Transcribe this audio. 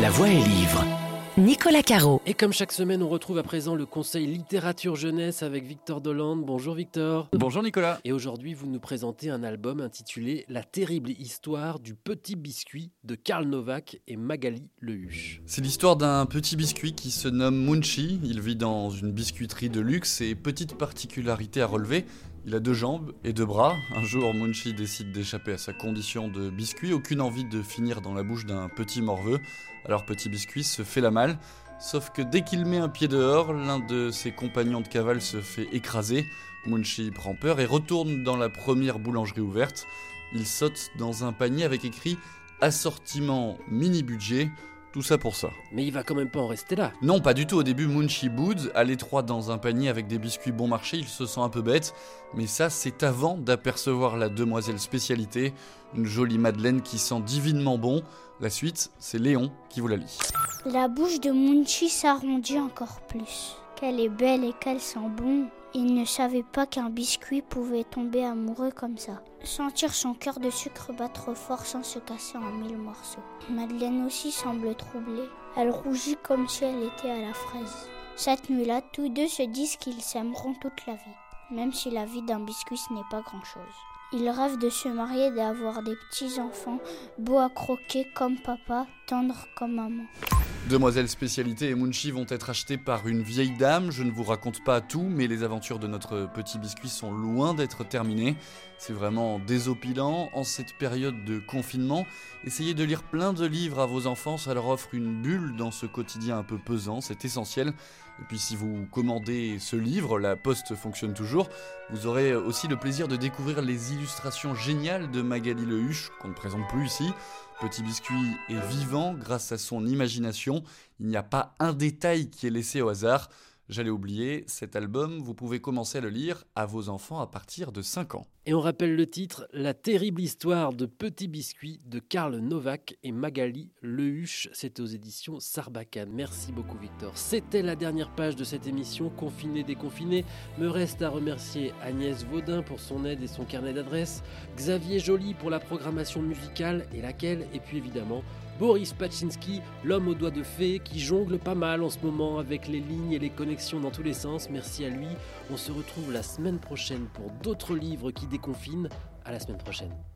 La Voix est livre. Nicolas Caro. Et comme chaque semaine, on retrouve à présent le conseil littérature jeunesse avec Victor Dolande. Bonjour Victor. Bonjour Nicolas. Et aujourd'hui, vous nous présentez un album intitulé La terrible histoire du petit biscuit de Karl Novak et Magali Lehuche. C'est l'histoire d'un petit biscuit qui se nomme Munchie. Il vit dans une biscuiterie de luxe et petite particularité à relever, il a 2 jambes et 2 bras. Un jour, Munchie décide d'échapper à sa condition de biscuit, aucune envie de finir dans la bouche d'un petit morveux. Alors petit biscuit se fait la malle, sauf que dès qu'il met un pied dehors, l'un de ses compagnons de cavale se fait écraser. Munchie prend peur et retourne dans la première boulangerie ouverte. Il saute dans un panier avec écrit « Assortiment mini-budget ». Tout ça pour ça. Mais il va quand même pas en rester là. Non, pas du tout. Au début, Munchie boude, à l'étroit dans un panier avec des biscuits bon marché, il se sent un peu bête. Mais ça, c'est avant d'apercevoir la demoiselle spécialité, une jolie madeleine qui sent divinement bon. La suite, c'est Léon qui vous la lit. La bouche de Munchie s'arrondit encore plus. Qu'elle est belle et qu'elle sent bon. Il ne savait pas qu'un biscuit pouvait tomber amoureux comme ça. Sentir son cœur de sucre battre fort sans se casser en 1000 morceaux. Madeleine aussi semble troublée. Elle rougit comme si elle était à la fraise. Cette nuit-là, tous deux se disent qu'ils s'aimeront toute la vie. Même si la vie d'un biscuit, ce n'est pas grand-chose. Ils rêvent de se marier et d'avoir des petits-enfants, beaux à croquer comme papa, tendres comme maman. Demoiselle spécialité et Munchie vont être achetés par une vieille dame. Je ne vous raconte pas tout, mais les aventures de notre petit biscuit sont loin d'être terminées. C'est vraiment désopilant en cette période de confinement. Essayez de lire plein de livres à vos enfants, ça leur offre une bulle dans ce quotidien un peu pesant, c'est essentiel. Et puis si vous commandez ce livre, la poste fonctionne toujours, vous aurez aussi le plaisir de découvrir les illustrations géniales de Magali Lehuche, qu'on ne présente plus ici. Petit biscuit est vivant grâce à son imagination, il n'y a pas un détail qui est laissé au hasard. J'allais oublier, cet album, vous pouvez commencer à le lire à vos enfants à partir de 5 ans. Et on rappelle le titre, La terrible histoire de Petit Biscuit de Karl Novak et Magali Lehuche. C'est aux éditions Sarbacane. Merci beaucoup Victor. C'était la dernière page de cette émission Confiné déconfiné. Me reste à remercier Agnès Vaudin pour son aide et son carnet d'adresses, Xavier Joly pour la programmation musicale et laquelle, et puis évidemment Boris Pachinski, l'homme aux doigts de fée qui jongle pas mal en ce moment avec les lignes et les connexions dans tous les sens. Merci à lui. On se retrouve la semaine prochaine pour d'autres livres qui déconfinent. À la semaine prochaine.